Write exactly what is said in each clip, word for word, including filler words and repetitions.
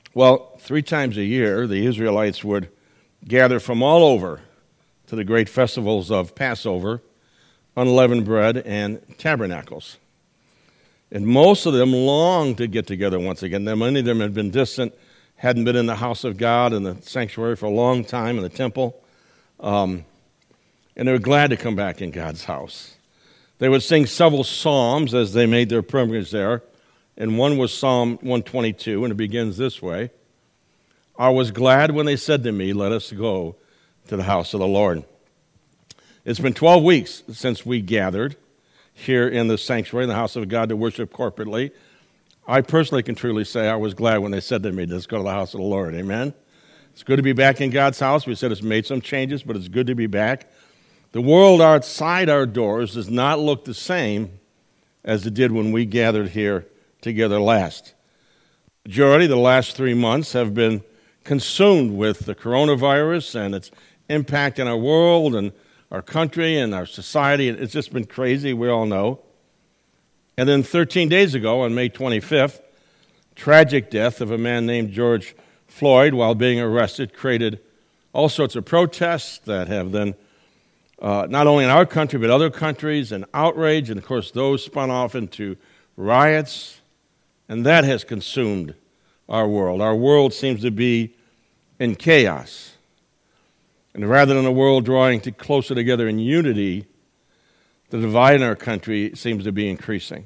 Well, three times a year, the Israelites would gather from all over to the great festivals of Passover, unleavened bread, and tabernacles. And most of them longed to get together once again. Now, many of them had been distant, hadn't been in the house of God and the sanctuary for a long time in the temple. Um, and they were glad to come back in God's house. They would sing several psalms as they made their pilgrimage there. And one was Psalm one twenty-two, and it begins this way. I was glad when they said to me, let us go to the house of the Lord. It's been twelve weeks since we gathered here in the sanctuary, in the house of God, to worship corporately. I personally can truly say I was glad when they said to me, let's go to the house of the Lord. Amen? It's good to be back in God's house. We said it's made some changes, but it's good to be back. The world outside our doors does not look the same as it did when we gathered here together last. The majority, the last three months, have been consumed with the coronavirus and its impact on our world and our country and our society. It's just been crazy, we all know. And then thirteen days ago, on May twenty-fifth, tragic death of a man named George Floyd while being arrested created all sorts of protests that have then, uh, not only in our country, but other countries, and outrage, and of course those spun off into riots. And that has consumed our world. Our world seems to be in chaos. And rather than a world drawing to closer together in unity, the divide in our country seems to be increasing.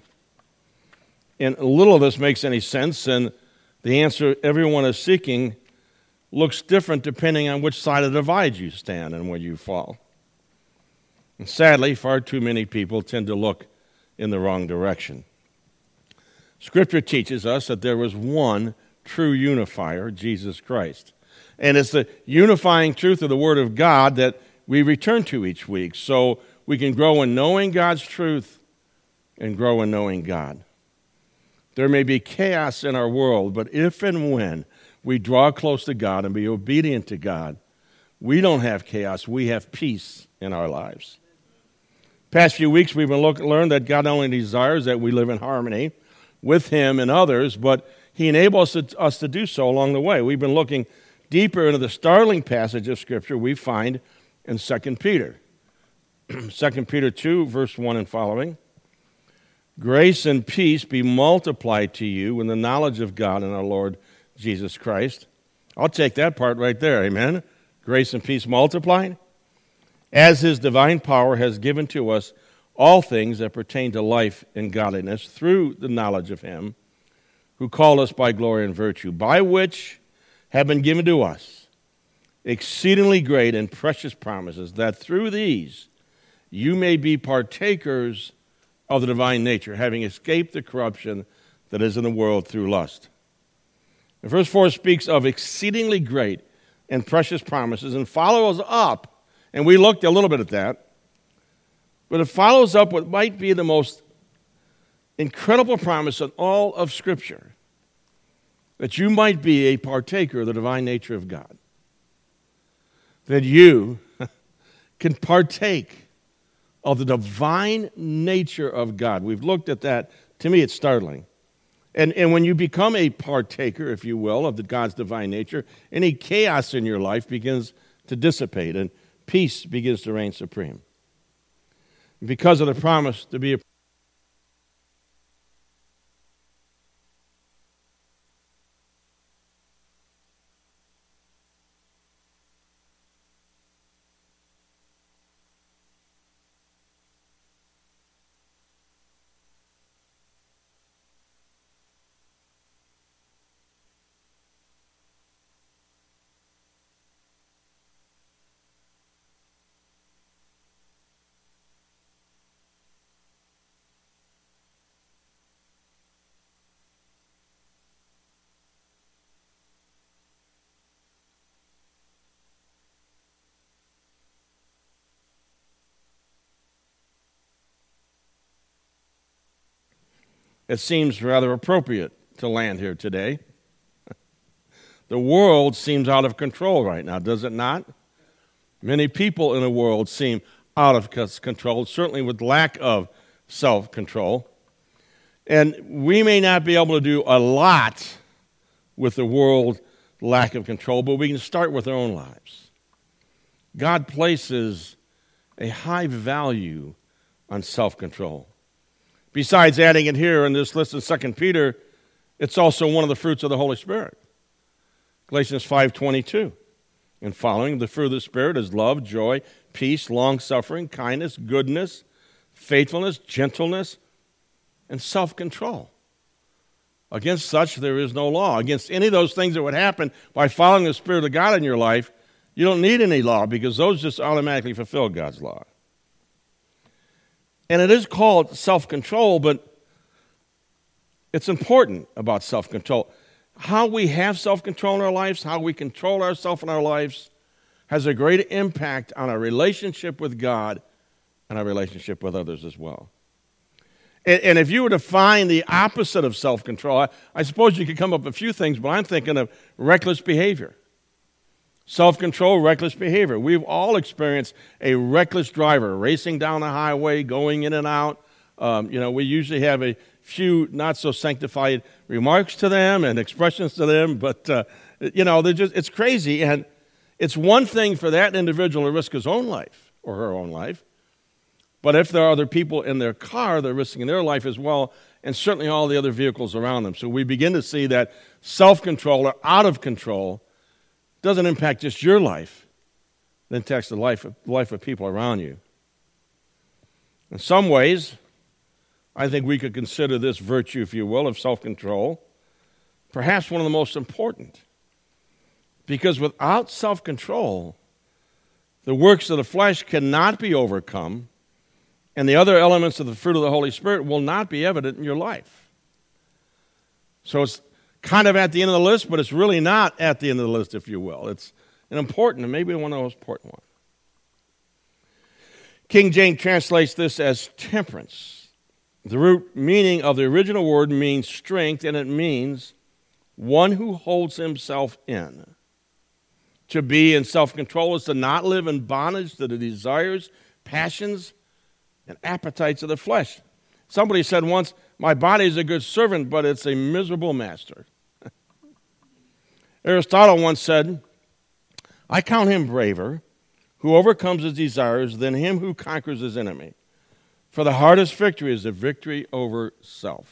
And little of this makes any sense, and the answer everyone is seeking looks different depending on which side of the divide you stand and where you fall. And sadly, far too many people tend to look in the wrong direction. Scripture teaches us that there was one true unifier, Jesus Christ. And it's the unifying truth of the Word of God that we return to each week so we can grow in knowing God's truth and grow in knowing God. There may be chaos in our world, but if and when we draw close to God and be obedient to God, we don't have chaos, we have peace in our lives. Past few weeks we've been look, learned that God not only desires that we live in harmony with Him and others, but He enables us to, us to do so along the way. We've been looking deeper into the startling passage of Scripture we find in Second Peter. Second Peter two, verse one and following. Grace and peace be multiplied to you in the knowledge of God and our Lord Jesus Christ. I'll take that part right there, amen? Grace and peace multiplied. As His divine power has given to us all things that pertain to life and godliness through the knowledge of Him who called us by glory and virtue, by which have been given to us exceedingly great and precious promises, that through these you may be partakers of the divine nature, having escaped the corruption that is in the world through lust. And verse four speaks of exceedingly great and precious promises and follows up, and we looked a little bit at that, but it follows up what might be the most incredible promise in all of Scripture, that you might be a partaker of the divine nature of God, that you can partake of the divine nature of God. We've looked at that. To me, it's startling. And, and when you become a partaker, if you will, of the God's divine nature, any chaos in your life begins to dissipate, and peace begins to reign supreme. Because of the promise to be a it seems rather appropriate to land here today. The world seems out of control right now, does it not? Many people in the world seem out of control, certainly with lack of self-control. And we may not be able to do a lot with the world lack of control, but we can start with our own lives. God places a high value on self-control. Besides adding it here in this list in Second Peter, it's also one of the fruits of the Holy Spirit. Galatians five twenty-two. And following, the fruit of the Spirit is love, joy, peace, long-suffering, kindness, goodness, faithfulness, gentleness, and self-control. Against such there is no law. Against any of those things that would happen by following the Spirit of God in your life, you don't need any law because those just automatically fulfill God's law. And it is called self-control, but it's important about self-control. How we have self-control in our lives, how we control ourselves in our lives, has a great impact on our relationship with God and our relationship with others as well. And, and if you were to find the opposite of self-control, I, I suppose you could come up with a few things, but I'm thinking of reckless behavior. Self-control, reckless behavior. We've all experienced a reckless driver racing down the highway, going in and out. Um, you know, we usually have a few not so sanctified remarks to them and expressions to them, but uh, you know, they're just it's crazy. And it's one thing for that individual to risk his own life or her own life, but if there are other people in their car, they're risking their life as well, and certainly all the other vehicles around them. So we begin to see that self-control or out of control doesn't impact just your life, it impacts the life of, life of people around you. In some ways, I think we could consider this virtue, if you will, of self-control, perhaps one of the most important. Because without self-control, the works of the flesh cannot be overcome, and the other elements of the fruit of the Holy Spirit will not be evident in your life. So it's kind of at the end of the list, but it's really not at the end of the list, if you will. It's an important, and maybe one of the most important ones. King James translates this as temperance. The root meaning of the original word means strength, and it means one who holds himself in. To be in self-control is to not live in bondage to the desires, passions, and appetites of the flesh. Somebody said once, my body is a good servant, but it's a miserable master. Aristotle once said, I count him braver who overcomes his desires than him who conquers his enemy. For the hardest victory is the victory over self.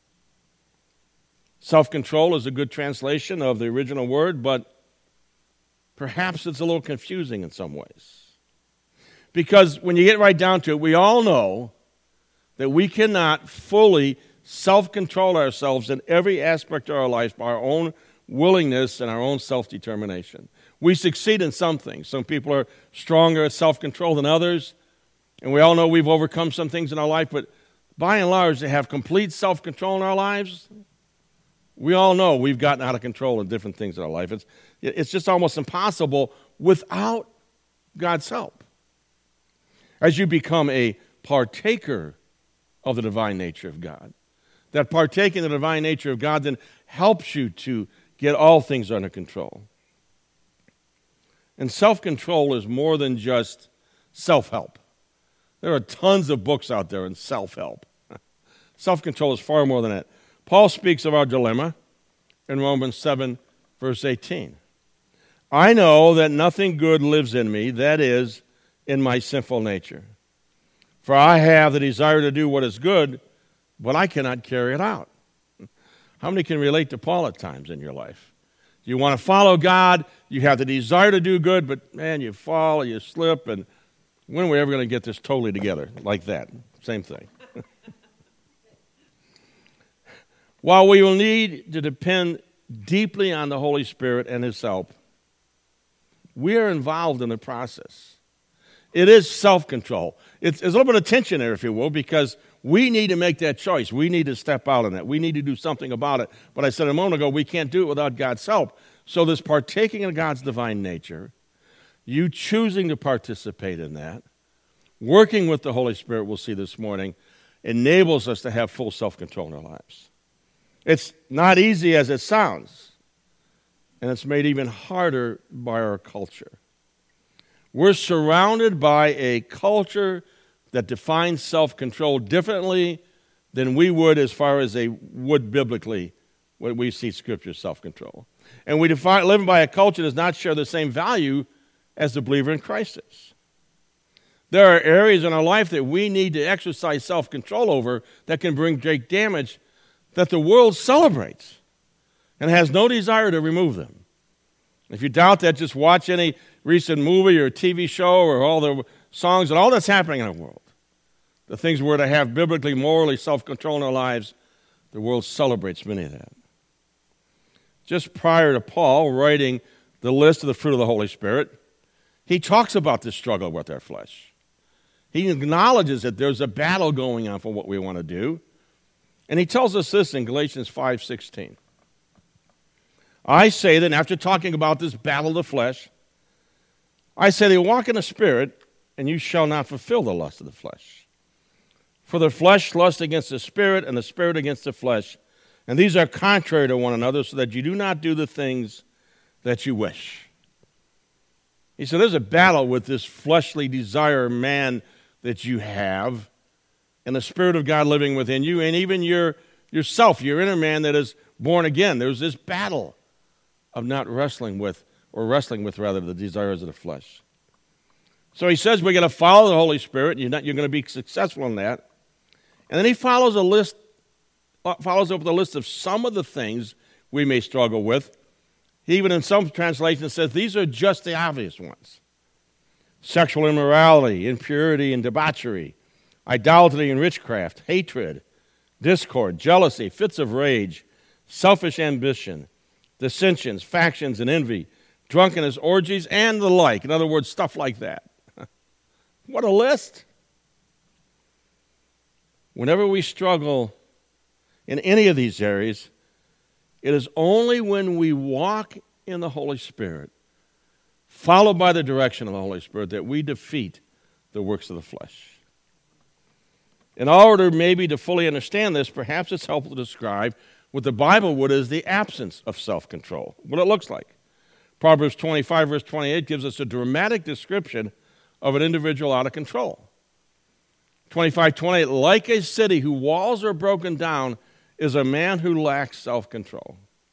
Self-control is a good translation of the original word, but perhaps it's a little confusing in some ways. Because when you get right down to it, we all know that we cannot fully self-control ourselves in every aspect of our life by our own willingness and our own self-determination. We succeed in some things. Some people are stronger at self-control than others. And we all know we've overcome some things in our life, but by and large, to have complete self-control in our lives, we all know we've gotten out of control in different things in our life. It's, it's just almost impossible without God's help. As you become a partaker of the divine nature of God, that partaking of the divine nature of God then helps you to get all things under control. And self-control is more than just self-help. There are tons of books out there in self-help. Self-control is far more than that. Paul speaks of our dilemma in Romans seven, verse eighteen. I know that nothing good lives in me, that is, in my sinful nature. For I have the desire to do what is good, but I cannot carry it out. How many can relate to Paul at times in your life? You want to follow God, you have the desire to do good, but man, you fall, you slip, and when are we ever going to get this totally together like that? Same thing. While we will need to depend deeply on the Holy Spirit and His help, we are involved in the process. It is self-control. It's, there's a little bit of tension there, if you will, because we need to make that choice. We need to step out on that. We need to do something about it. But I said a moment ago, we can't do it without God's help. So this partaking of God's divine nature, you choosing to participate in that, working with the Holy Spirit, we'll see this morning, enables us to have full self-control in our lives. It's not easy as it sounds, and it's made even harder by our culture. We're surrounded by a culture that defines self-control differently than we would as far as they would biblically when we see Scripture self-control. And we define living by a culture does not share the same value as the believer in Christ is. There are areas in our life that we need to exercise self-control over that can bring great damage that the world celebrates and has no desire to remove them. If you doubt that, just watch any recent movie or T V show or all the songs and all that's happening in our world. The things we're to have biblically, morally, self-control in our lives, the world celebrates many of that. Just prior to Paul writing the list of the fruit of the Holy Spirit, he talks about this struggle with our flesh. He acknowledges that there's a battle going on for what we want to do. And he tells us this in Galatians five sixteen. I say that after talking about this battle of the flesh, I say that walk in the Spirit, and you shall not fulfill the lust of the flesh. For the flesh lusts against the Spirit, and the Spirit against the flesh. And these are contrary to one another, so that you do not do the things that you wish. He said there's a battle with this fleshly desire man that you have, and the Spirit of God living within you, and even your yourself, your inner man that is born again. There's this battle of not wrestling with, or wrestling with, rather, the desires of the flesh. So he says we're going to follow the Holy Spirit, and you're, not, you're going to be successful in that. And then he follows a list, follows up with a list of some of the things we may struggle with. He even in some translations says these are just the obvious ones. Sexual immorality, impurity and debauchery, idolatry and witchcraft, hatred, discord, jealousy, fits of rage, selfish ambition, dissensions, factions, and envy, drunkenness, orgies, and the like. In other words, stuff like that. What a list. Whenever we struggle in any of these areas, it is only when we walk in the Holy Spirit, followed by the direction of the Holy Spirit, that we defeat the works of the flesh. In order maybe to fully understand this, perhaps it's helpful to describe what the Bible would as the absence of self-control, what it looks like. Proverbs twenty-five, verse twenty-eight gives us a dramatic description of an individual out of control. twenty-five twenty-eight, like a city whose walls are broken down is a man who lacks self-control.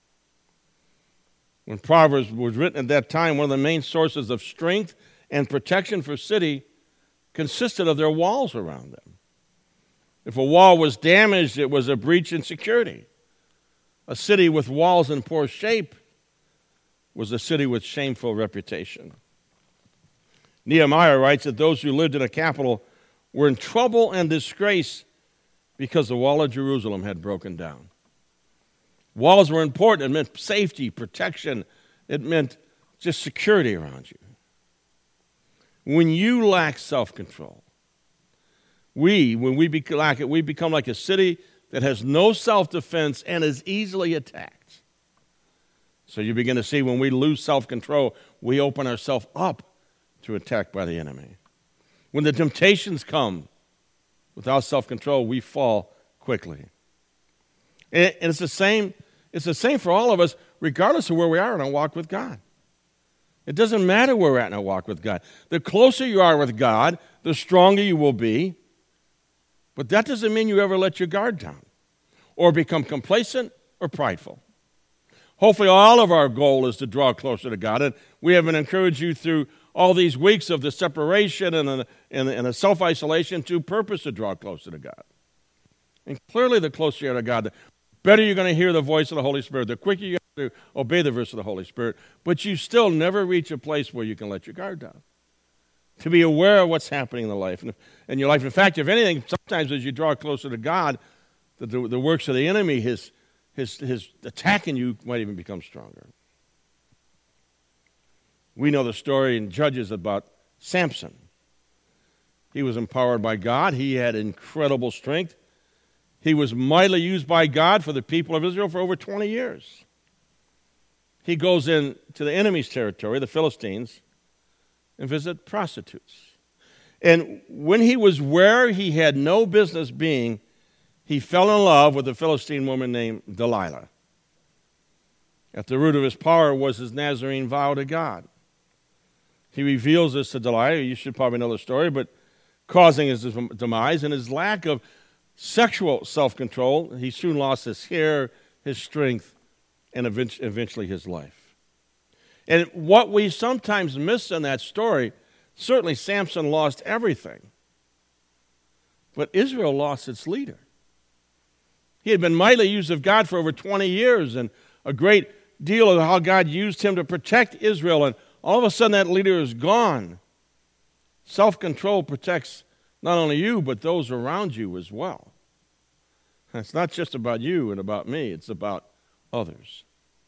When Proverbs was written at that time, one of the main sources of strength and protection for a city consisted of their walls around them. If a wall was damaged, it was a breach in security. A city with walls in poor shape was a city with shameful reputation. Nehemiah writes that those who lived in a capital were in trouble and disgrace because the wall of Jerusalem had broken down. Walls were important. It meant safety, protection. It meant just security around you. When you lack self-control, we, when we lack it, we become like a city that has no self-defense and is easily attacked. So you begin to see when we lose self-control, we open ourselves up to attack by the enemy. When the temptations come, without self-control, we fall quickly. And it's the same, it's the same for all of us, regardless of where we are in our walk with God. It doesn't matter where we're at in our walk with God. The closer you are with God, the stronger you will be. But that doesn't mean you ever let your guard down or become complacent or prideful. Hopefully all of our goal is to draw closer to God, and we have encouraged you through all these weeks of the separation and the, and the, and the self-isolation to purpose to draw closer to God. And clearly the closer you are to God, the better you're going to hear the voice of the Holy Spirit, the quicker you have to obey the voice of the Holy Spirit, but you still never reach a place where you can let your guard down. To be aware of what's happening in the life, in your life. In fact, if anything, sometimes as you draw closer to God, the, the, the works of the enemy, his, his, his attacking you might even become stronger. We know the story in Judges about Samson. He was empowered by God. He had incredible strength. He was mightily used by God for the people of Israel for over twenty years. He goes into the enemy's territory, the Philistines, and visit prostitutes. And when he was where he had no business being, he fell in love with a Philistine woman named Delilah. At the root of his power was his Nazarene vow to God. He reveals this to Delilah. You should probably know the story, but causing his demise and his lack of sexual self-control, he soon lost his hair, his strength, and eventually his life. And what we sometimes miss in that story, certainly Samson lost everything, but Israel lost its leader. He had been mightily used of God for over twenty years, and a great deal of how God used him to protect Israel, and all of a sudden that leader is gone. Self-control protects not only you, but those around you as well. It's not just about you and about me, it's about others.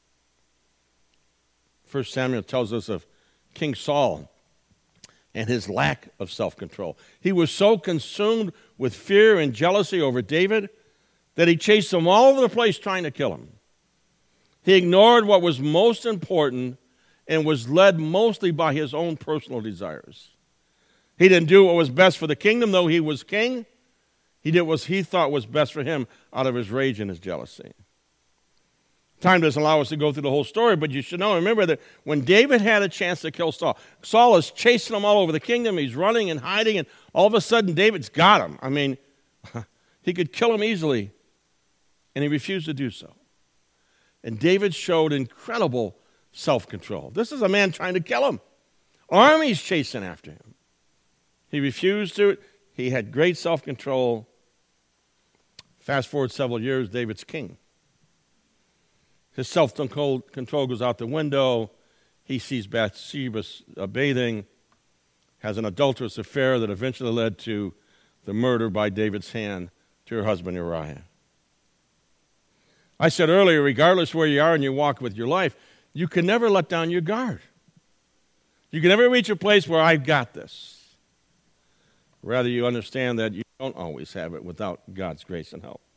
First Samuel tells us of King Saul and his lack of self-control. He was so consumed with fear and jealousy over David that he chased him all over the place trying to kill him. He ignored what was most important and was led mostly by his own personal desires. He didn't do what was best for the kingdom, though he was king. He did what he thought was best for him out of his rage and his jealousy. Time doesn't allow us to go through the whole story, but you should know, remember that when David had a chance to kill Saul, Saul is chasing him all over the kingdom. He's running and hiding, and all of a sudden David's got him. I mean, he could kill him easily, and he refused to do so. And David showed incredible self-control. This is a man trying to kill him. Armies chasing after him. He refused to. He had great self-control. Fast forward several years, David's king. His self-control goes out the window. He sees Bathsheba bathing, has an adulterous affair that eventually led to the murder by David's hand to her husband Uriah. I said earlier, regardless where you are in your walk with your life, you can never let down your guard. You can never reach a place where I've got this. Rather, you understand that you don't always have it without God's grace and help.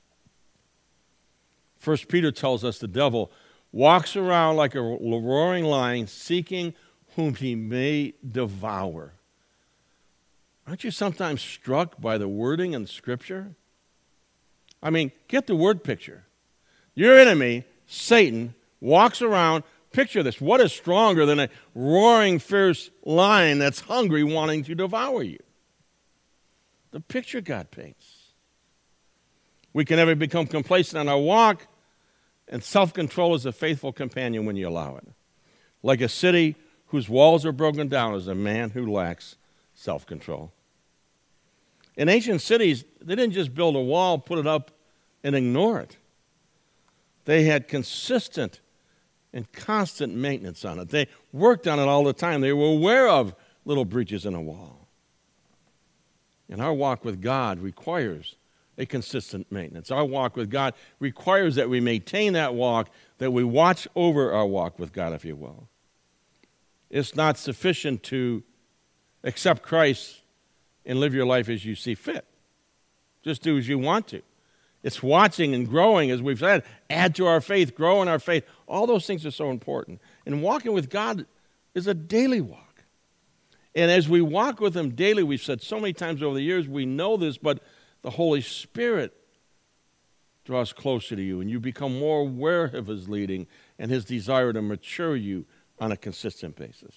First Peter tells us the devil walks around like a roaring lion, seeking whom he may devour. Aren't you sometimes struck by the wording in Scripture? I mean, get the word picture. Your enemy, Satan, walks around. Picture this. What is stronger than a roaring, fierce lion that's hungry, wanting to devour you? The picture God paints. We can never become complacent in our walk, and self-control is a faithful companion when you allow it. Like a city whose walls are broken down is a man who lacks self-control. In ancient cities, they didn't just build a wall, put it up, and ignore it. They had consistent and constant maintenance on it. They worked on it all the time. They were aware of little breaches in a wall. And our walk with God requires a consistent maintenance. Our walk with God requires that we maintain that walk, that we watch over our walk with God, if you will. It's not sufficient to accept Christ and live your life as you see fit. Just do as you want to. It's watching and growing, as we've said, add to our faith, grow in our faith. All those things are so important. And walking with God is a daily walk. And as we walk with Him daily, we've said so many times over the years, we know this, but the Holy Spirit draws closer to you, and you become more aware of His leading and His desire to mature you on a consistent basis.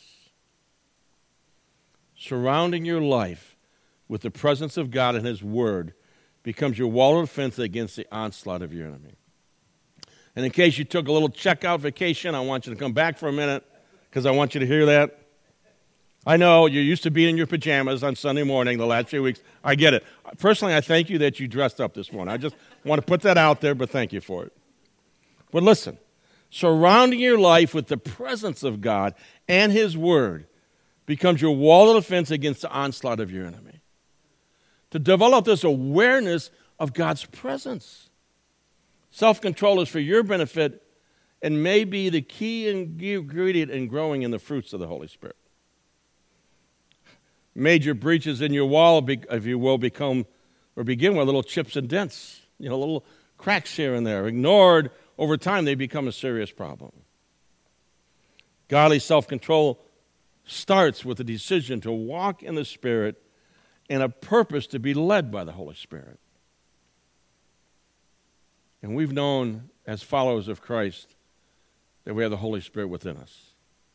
Surrounding your life with the presence of God and His Word becomes your wall of defense against the onslaught of your enemy. And in case you took a little checkout vacation, I want you to come back for a minute because I want you to hear that. I know you're used to being in your pajamas on Sunday morning the last few weeks. I get it. Personally, I thank you that you dressed up this morning. I just want to put that out there, but thank you for it. But listen, surrounding your life with the presence of God and His Word becomes your wall of defense against the onslaught of your enemy. To develop this awareness of God's presence. Self-control is for your benefit and may be the key ingredient in growing in the fruits of the Holy Spirit. Major breaches in your wall, if you will, become or begin with little chips and dents, you know, little cracks here and there. Ignored over time, they become a serious problem. Godly self-control starts with a decision to walk in the Spirit and a purpose to be led by the Holy Spirit. And we've known as followers of Christ that we have the Holy Spirit within us.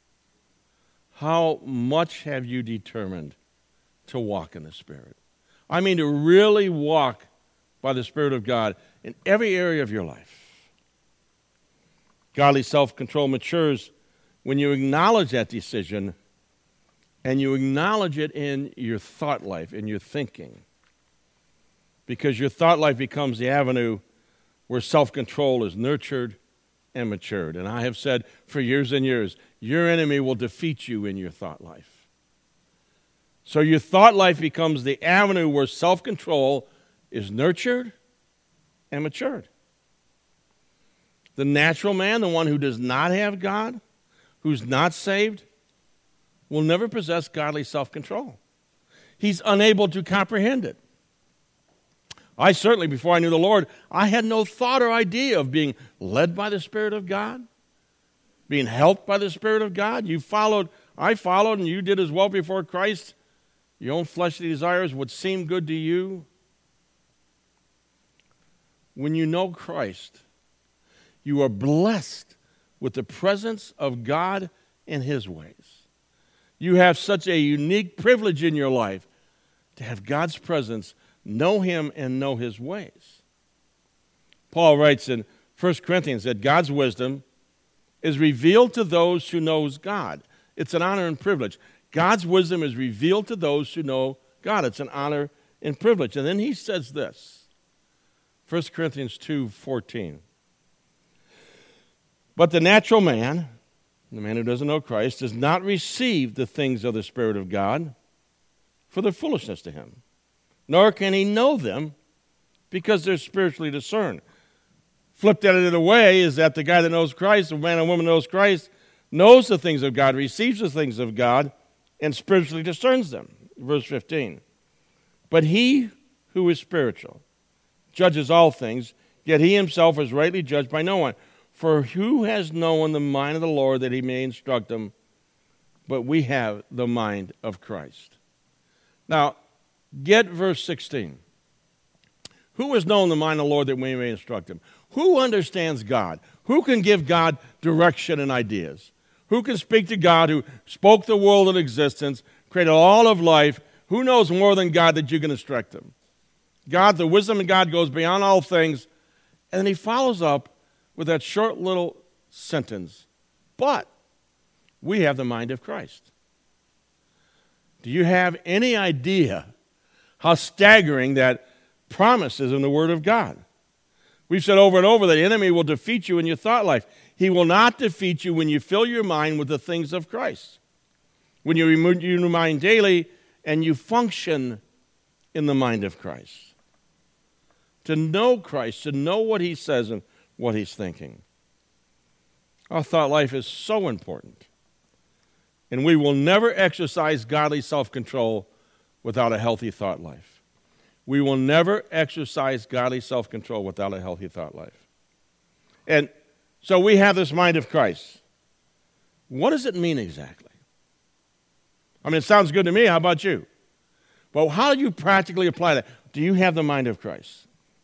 How much have you determined to walk in the Spirit? I mean, to really walk by the Spirit of God in every area of your life. Godly self-control matures when you acknowledge that decision and you acknowledge it in your thought life, in your thinking. Because your thought life becomes the avenue where self-control is nurtured and matured. And I have said for years and years, your enemy will defeat you in your thought life. So your thought life becomes the avenue where self-control is nurtured and matured. The natural man, the one who does not have God, who's not saved, will never possess godly self-control. He's unable to comprehend it. I certainly, before I knew the Lord, I had no thought or idea of being led by the Spirit of God, being helped by the Spirit of God. You followed, I followed, and you did as well before Christ. Your own fleshly desires would seem good to you. When you know Christ, you are blessed with the presence of God in His ways. You have such a unique privilege in your life to have God's presence, know Him, and know His ways. Paul writes in First Corinthians that God's wisdom is revealed to those who knows God. It's an honor and privilege. God's wisdom is revealed to those who know God. It's an honor and privilege. And then he says this, First Corinthians two fourteen. But the natural man, the man who doesn't know Christ, does not receive the things of the Spirit of God, for their foolishness to him, nor can he know them because they're spiritually discerned. Flipped at it away is that the guy that knows Christ, the man and woman who knows Christ, knows the things of God, receives the things of God, and spiritually discerns them. Verse fifteen. But he who is spiritual judges all things, yet he himself is rightly judged by no one. For who has known the mind of the Lord that he may instruct him? But we have the mind of Christ. Now, get verse sixteen. Who has known the mind of the Lord that we may instruct him? Who understands God? Who can give God direction and ideas? Who can speak to God who spoke the world into existence, created all of life? Who knows more than God that you can instruct him? God, the wisdom of God goes beyond all things. And then he follows up with that short little sentence. But we have the mind of Christ. Do you have any idea how staggering that promise is in the Word of God? We've said over and over that the enemy will defeat you in your thought life. He will not defeat you when you fill your mind with the things of Christ. When you remove your mind daily and you function in the mind of Christ. To know Christ, to know what he says and what he's thinking. Our thought life is so important. And we will never exercise godly self-control without a healthy thought life. We will never exercise godly self-control without a healthy thought life. And so we have this mind of Christ. What does it mean exactly? I mean, it sounds good to me. How about you? But how do you practically apply that? Do you have the mind of Christ?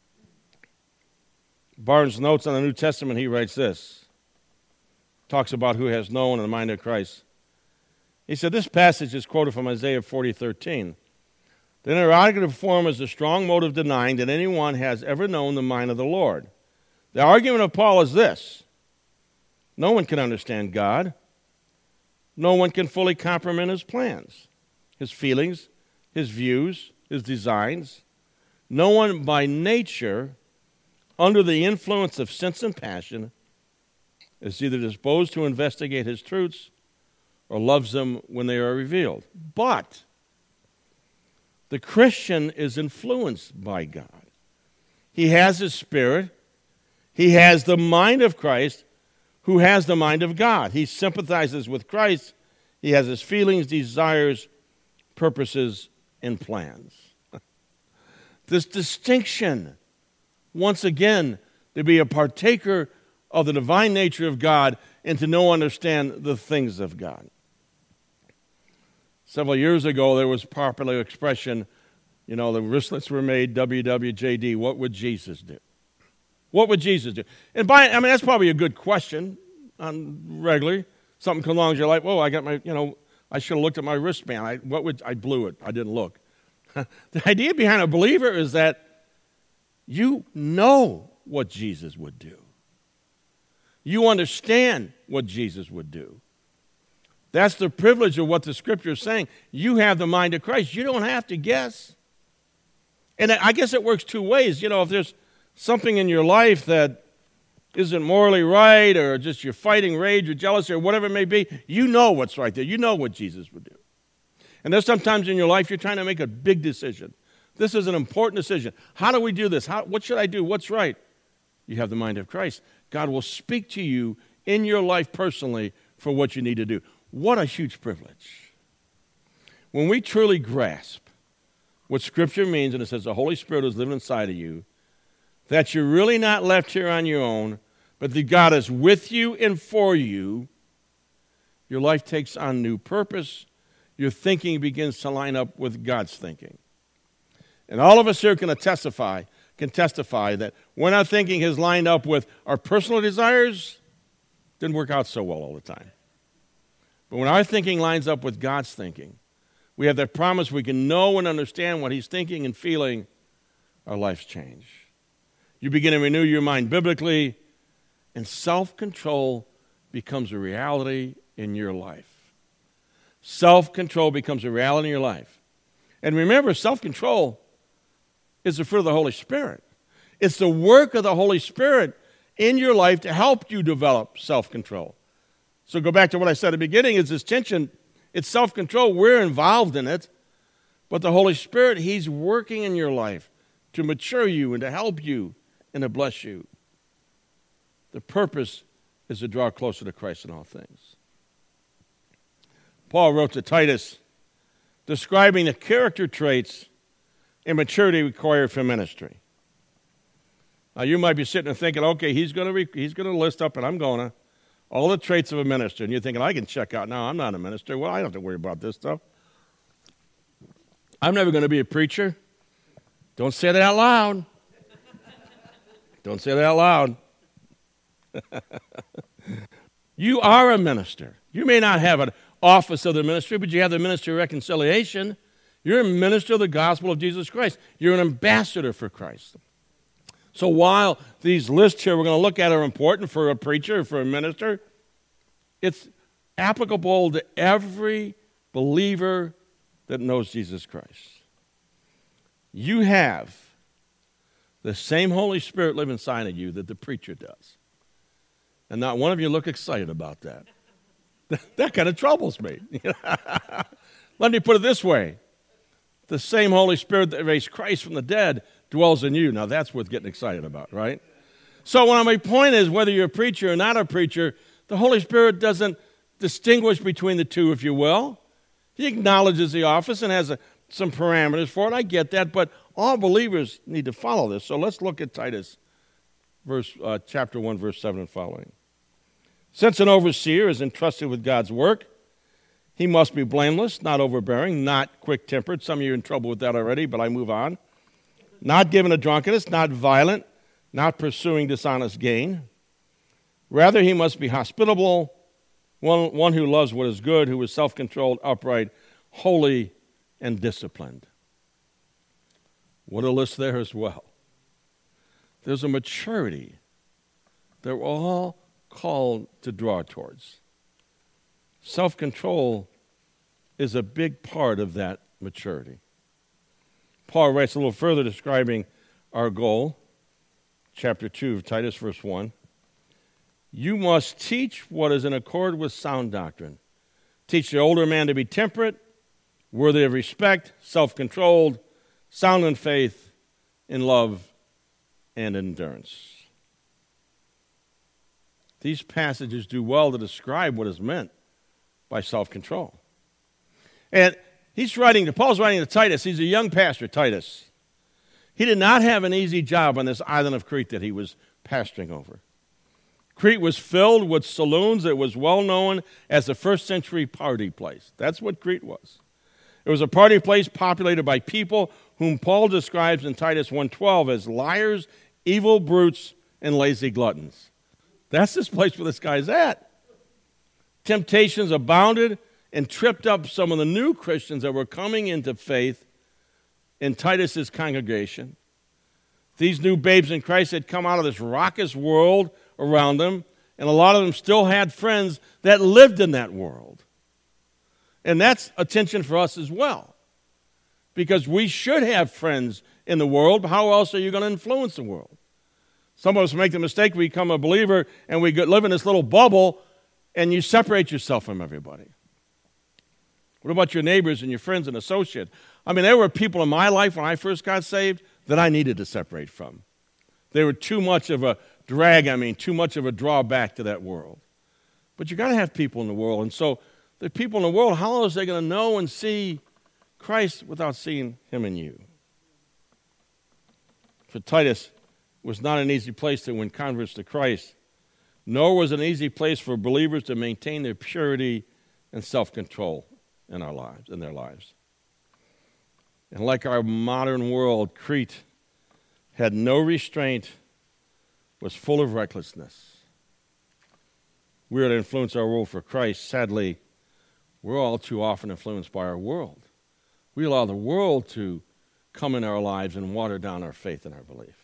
Barnes notes on the New Testament, he writes this. Talks about who has known the mind of Christ. He said, this passage is quoted from Isaiah forty thirteen. The interrogative form is a strong motive denying that anyone has ever known the mind of the Lord. The argument of Paul is this. No one can understand God. No one can fully comprehend his plans, his feelings, his views, his designs. No one by nature, under the influence of sense and passion, is either disposed to investigate his truths or loves them when they are revealed. But the Christian is influenced by God. He has his spirit. He has the mind of Christ, who has the mind of God. He sympathizes with Christ. He has his feelings, desires, purposes, and plans. This distinction, once again, to be a partaker of the divine nature of God and to know and understand the things of God. Several years ago, there was a popular expression, you know, the wristlets were made, W W J D, what would Jesus do? What would Jesus do? And by, I mean, that's probably a good question on regularly. Something comes along, you're like, whoa, I got my, you know, I should have looked at my wristband. I, what would, I blew it. I didn't look. The idea behind a believer is that you know what Jesus would do. You understand what Jesus would do. That's the privilege of what the Scripture is saying. You have the mind of Christ. You don't have to guess. And I guess it works two ways. You know, if there's something in your life that isn't morally right, or just you're fighting rage or jealousy or whatever it may be, you know what's right there. You know what Jesus would do. And there's sometimes in your life you're trying to make a big decision. This is an important decision. How do we do this? How, what should I do? What's right? You have the mind of Christ. God will speak to you in your life personally for what you need to do. What a huge privilege. When we truly grasp what Scripture means, and it says the Holy Spirit is living inside of you, that you're really not left here on your own, but that God is with you and for you, your life takes on new purpose. Your thinking begins to line up with God's thinking. And all of us here can testify, can testify that when our thinking has lined up with our personal desires, it didn't work out so well all the time. But when our thinking lines up with God's thinking, we have that promise we can know and understand what He's thinking and feeling, our lives change. You begin to renew your mind biblically, and self-control becomes a reality in your life. Self-control becomes a reality in your life. And remember, self-control is the fruit of the Holy Spirit. It's the work of the Holy Spirit in your life to help you develop self-control. So go back to what I said at the beginning, is this tension. It's self-control. We're involved in it. But the Holy Spirit, He's working in your life to mature you and to help you and to bless you. The purpose is to draw closer to Christ in all things. Paul wrote to Titus, describing the character traits and maturity required for ministry. Now, you might be sitting there thinking, okay, he's going to re- he's going to list up, and I'm going to, all the traits of a minister. And you're thinking, I can check out. No, I'm not a minister. Well, I don't have to worry about this stuff. I'm never going to be a preacher. Don't say that out loud. Don't say that out loud. You are a minister. You may not have an office of the ministry, but you have the ministry of reconciliation. You're a minister of the gospel of Jesus Christ. You're an ambassador for Christ. So while these lists here we're going to look at are important for a preacher, for a minister, it's applicable to every believer that knows Jesus Christ. You have the same Holy Spirit live inside of you that the preacher does. And not one of you look excited about that. That kind of troubles me. Let me put it this way. The same Holy Spirit that raised Christ from the dead dwells in you. Now, that's worth getting excited about, right? So what my point is, whether you're a preacher or not a preacher, the Holy Spirit doesn't distinguish between the two, if you will. He acknowledges the office and has a, some parameters for it. I get that, but all believers need to follow this. So let's look at Titus, verse uh, chapter one, verse seven and following. Since an overseer is entrusted with God's work, he must be blameless, not overbearing, not quick-tempered. Some of you are in trouble with that already, but I move on. Not given to drunkenness, not violent, not pursuing dishonest gain. Rather, he must be hospitable, one, one who loves what is good, who is self-controlled, upright, holy, and disciplined. What a list there as well. There's a maturity that we're all called to draw towards. Self-control is a big part of that maturity. Paul writes a little further describing our goal, chapter two of Titus, verse one. You must teach what is in accord with sound doctrine. Teach the older man to be temperate, worthy of respect, self-controlled, sound in faith, in love, and endurance. These passages do well to describe what is meant by self-control. And he's writing to, Paul's writing to Titus. He's a young pastor, Titus. He did not have an easy job on this island of Crete that he was pastoring over. Crete was filled with saloons. It was well known as the first century party place. That's what Crete was. It was a party place populated by people whom Paul describes in Titus one twelve as liars, evil brutes, and lazy gluttons. That's this place where this guy's at. Temptations abounded and tripped up some of the new Christians that were coming into faith in Titus's congregation. These new babes in Christ had come out of this raucous world around them, And a lot of them still had friends that lived in that world. And that's a tension for us as well. Because we should have friends in the world, but how else are you going to influence the world? Some of us make the mistake, we become a believer, and we live in this little bubble, and you separate yourself from everybody. What about your neighbors and your friends and associates? I mean, there were people in my life when I first got saved that I needed to separate from. They were too much of a drag, I mean, too much of a drawback to that world. But you got to have people in the world. And so the people in the world, how else are they going to know and see Christ without seeing him in you? For Titus, it was not an easy place to win converts to Christ, nor was it an easy place for believers to maintain their purity and self-control in our lives, in their lives. And like our modern world, Crete had no restraint, was full of recklessness. We are to influence our world for Christ. Sadly, we're all too often influenced by our world. We allow the world to come in our lives and water down our faith and our belief.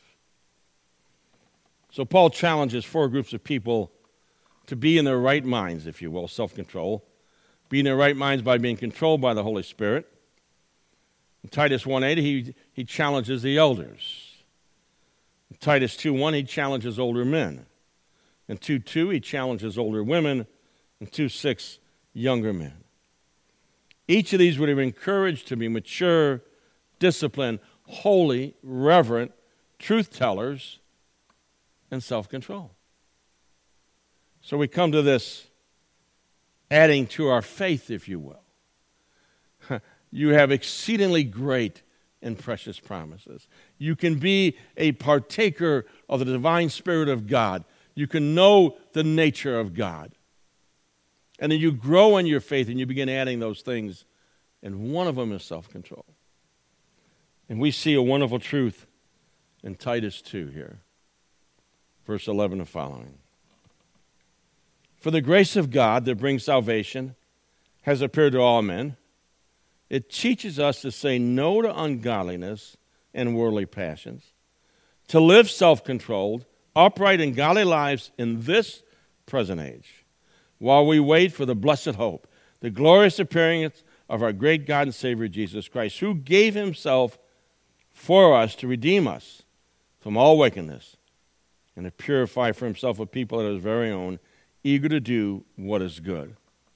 So Paul challenges four groups of people to be in their right minds, if you will, self-control. Be in their right minds by being controlled by the Holy Spirit. In Titus one eight, he, he challenges the elders. In Titus two one, he challenges older men. In two two, he challenges older women. In two six, younger men. Each of these would have been encouraged to be mature, disciplined, holy, reverent, truth-tellers, and self-control. So we come to this adding to our faith, if you will. You have exceedingly great and precious promises. You can be a partaker of the divine Spirit of God. You can know the nature of God. And then you grow in your faith and you begin adding those things. And one of them is self-control. And we see a wonderful truth in Titus two here. Verse eleven and following. For the grace of God that brings salvation has appeared to all men. It teaches us to say no to ungodliness and worldly passions, to live self-controlled, upright, and godly lives in this present age, while we wait for the blessed hope, the glorious appearance of our great God and Savior Jesus Christ, who gave himself for us to redeem us from all wickedness and to purify for himself a people of his very own, eager to do what is good.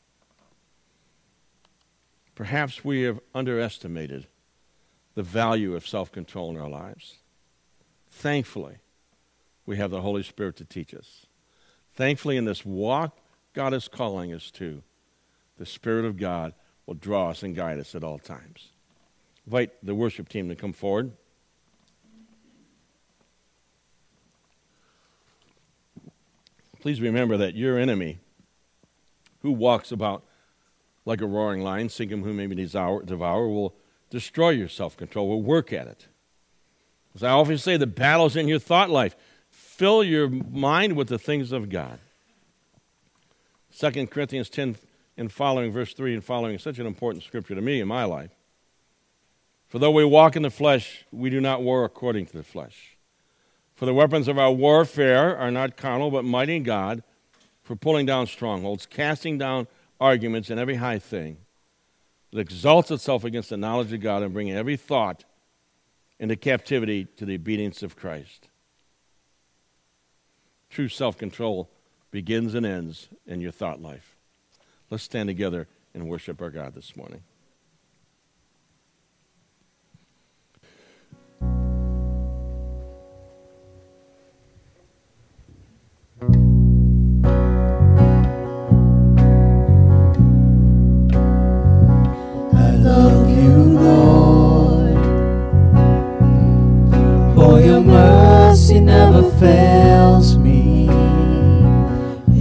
Perhaps we have underestimated the value of self-control in our lives. Thankfully, we have the Holy Spirit to teach us. Thankfully, in this walk God is calling us to, the Spirit of God will draw us and guide us at all times. Invite the worship team to come forward. Please remember that your enemy, who walks about like a roaring lion, seeking whom he may devour, devour, will destroy your self-control, will work at it. As I often say, the battle's in your thought life. Fill your mind with the things of God. Second Corinthians ten and following, verse three and following, is such an important scripture to me in my life. For though we walk in the flesh, we do not war according to the flesh. For the weapons of our warfare are not carnal, but mighty in God, for pulling down strongholds, casting down arguments and every high thing that exalts itself against the knowledge of God, and bringing every thought into captivity to the obedience of Christ. True self-control begins and ends in your thought life. Let's stand together and worship our God this morning.